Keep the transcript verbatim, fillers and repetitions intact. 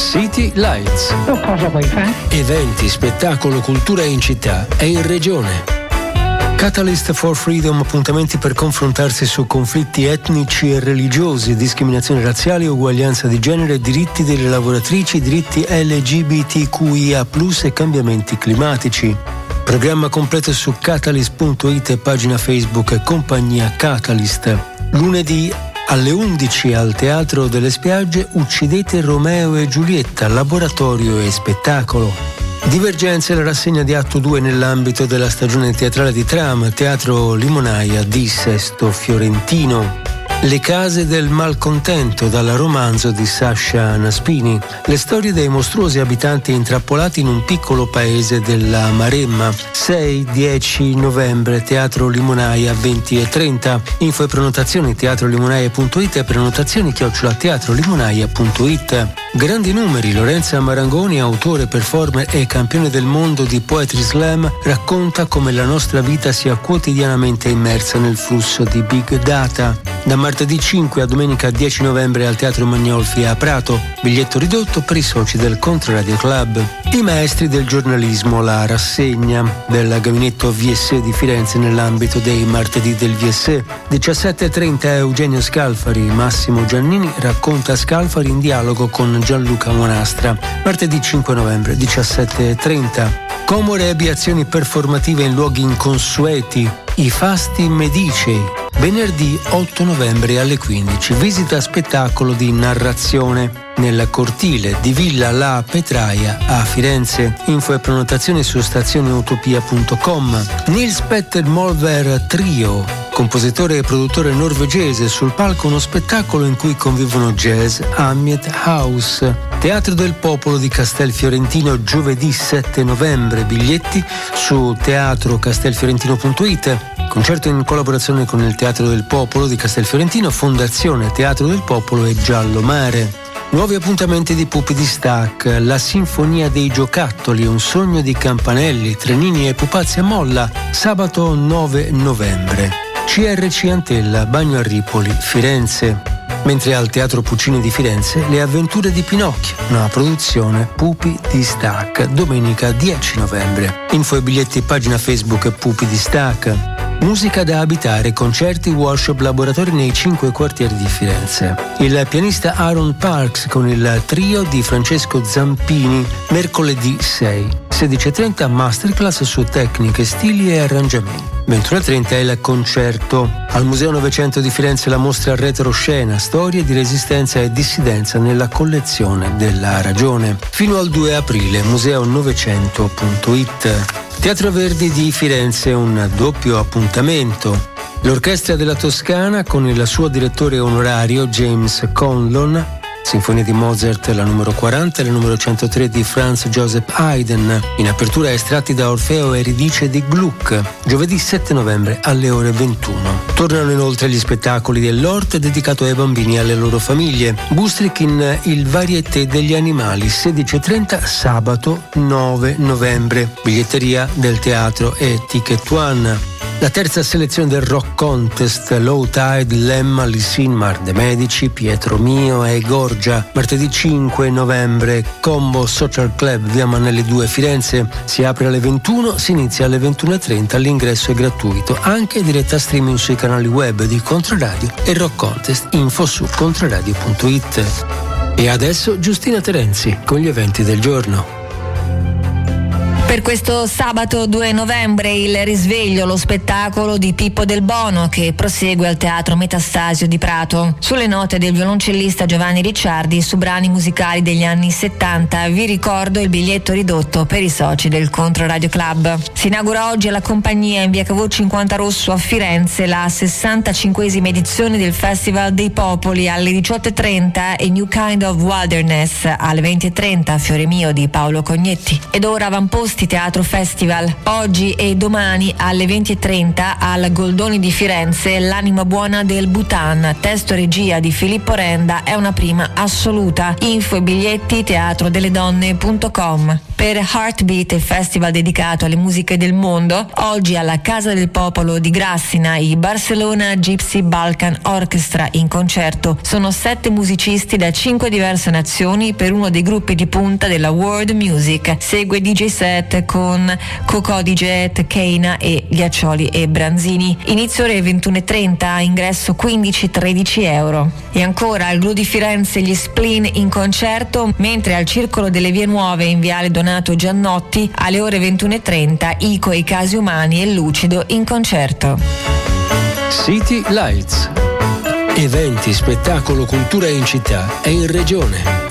City Lights. Tu cosa vuoi fare? Eventi, spettacolo, cultura in città e in regione. Catalyst for Freedom, appuntamenti per confrontarsi su conflitti etnici e religiosi, discriminazioni razziali, uguaglianza di genere, diritti delle lavoratrici, diritti L G B T Q I A plus, e cambiamenti climatici. Programma completo su catalyst punto it e pagina Facebook Compagnia Catalyst. Lunedì alle undici al Teatro delle Spiagge, Uccidete Romeo e Giulietta, laboratorio e spettacolo. Divergenze, la rassegna di atto due nell'ambito della stagione teatrale di Tram, Teatro Limonaia di Sesto Fiorentino. Le case del malcontento, dal romanzo di Sasha Naspini. Le storie dei mostruosi abitanti intrappolati in un piccolo paese della Maremma. sei dieci novembre, Teatro Limonaia, venti e trenta. Info e prenotazioni teatro limonaia punto it e prenotazioni chiocciola teatro limonaia punto it. Grandi numeri, Lorenza Marangoni, autore, performer e campione del mondo di Poetry Slam, racconta come la nostra vita sia quotidianamente immersa nel flusso di Big Data. Da martedì cinque a domenica dieci novembre al Teatro Magnolfi a Prato, biglietto ridotto per i soci del Controradio Club. I maestri del giornalismo, la rassegna del gabinetto V S di Firenze nell'ambito dei martedì del V S. diciassette e trenta Eugenio Scalfari, Massimo Giannini racconta Scalfari in dialogo con Gianluca Monastra. Martedì cinque novembre, diciassette e trenta. Comore e azioni performative in luoghi inconsueti, i fasti medicei. Venerdì otto novembre alle quindici, visita spettacolo di narrazione nel cortile di Villa La Petraia a Firenze. Info e prenotazioni su stazioneutopia punto com. Nils Petter Molver Trio, compositore e produttore norvegese, sul palco uno spettacolo in cui convivono jazz, ambient, house. Teatro del Popolo di Castelfiorentino, giovedì sette novembre, biglietti su teatro castelfiorentino punto it. Concerto in collaborazione con il Teatro del Popolo di Castelfiorentino, Fondazione Teatro del Popolo e Giallo Mare. Nuovi appuntamenti di Pupi di Stac, la Sinfonia dei Giocattoli, un sogno di campanelli, trenini e pupazzi a molla, sabato nove novembre. C R C Antella, Bagno a Ripoli, Firenze. Mentre al Teatro Puccini di Firenze, Le avventure di Pinocchio, una produzione Pupi di Stac, domenica dieci novembre. Info e biglietti pagina Facebook Pupi di Stac. Musica da abitare, concerti, workshop, laboratori nei cinque quartieri di Firenze. Il pianista Aaron Parks con il trio di Francesco Zampini, mercoledì sei. sedici e trenta masterclass su tecniche, stili e arrangiamenti. ventuno e trenta è il concerto. Al Museo Novecento di Firenze la mostra Retroscena, storie di resistenza e dissidenza nella collezione della Ragione. Fino al due aprile, museo novecento punto it. Teatro Verdi di Firenze, un doppio appuntamento. L'Orchestra della Toscana con il suo direttore onorario James Conlon, Sinfonia di Mozart, la numero quaranta e la numero centotré di Franz Joseph Haydn, in apertura estratti da Orfeo e Euridice di Gluck, giovedì sette novembre alle ore ventuno. Tornano inoltre gli spettacoli dell'O R T dedicato ai bambini e alle loro famiglie. Bustrick in Il Varieté degli Animali, sedici e trenta sabato nove novembre. Biglietteria del teatro e Ticket One. La terza selezione del Rock Contest, Low Tide, Lemma, Lissinmar, De Medici, Pietro Mio e Gorgia. Martedì cinque novembre, Combo Social Club, via Mannelli due, Firenze. Si apre alle ventuno, si inizia alle ventuno e trenta, l'ingresso è gratuito. Anche diretta streaming sui canali web di Controradio e Rock Contest. Info su controradio punto it. E adesso Giustina Terenzi con gli eventi del giorno. Per questo sabato due novembre il risveglio, lo spettacolo di Pippo Del Bono che prosegue al Teatro Metastasio di Prato. Sulle note del violoncellista Giovanni Ricciardi su brani musicali degli anni settanta, vi ricordo il biglietto ridotto per i soci del Controradio Club. Si inaugura oggi alla compagnia in via Cavour cinquanta Rosso a Firenze la sessantacinquesima edizione del Festival dei Popoli alle diciotto e trenta e New Kind of Wilderness alle venti e trenta, Fiore Mio di Paolo Cognetti. Ed ora avamposti Asti Teatro Festival. Oggi e domani alle venti e trenta al Goldoni di Firenze L'anima buona del Bhutan, testo e regia di Filippo Renda, è una prima assoluta. Info e biglietti teatro delle donne punto com. Per Heartbeat, il festival dedicato alle musiche del mondo, oggi alla Casa del Popolo di Grassina i Barcelona Gypsy Balkan Orchestra in concerto. Sono sette musicisti da cinque diverse nazioni per uno dei gruppi di punta della world music. Segue D J set con Coco D J, Keina e Ghiaccioli e Branzini. Inizio ore ventuno e trenta, ingresso quindici tredici euro. E ancora al Gru di Firenze gli Spleen in concerto, mentre al Circolo delle Vie Nuove in Viale Donato Giannotti alle ore ventuno e trenta Ico e i Casi Umani e Lucido in concerto. City Lights. Eventi, spettacolo, cultura in città e in regione.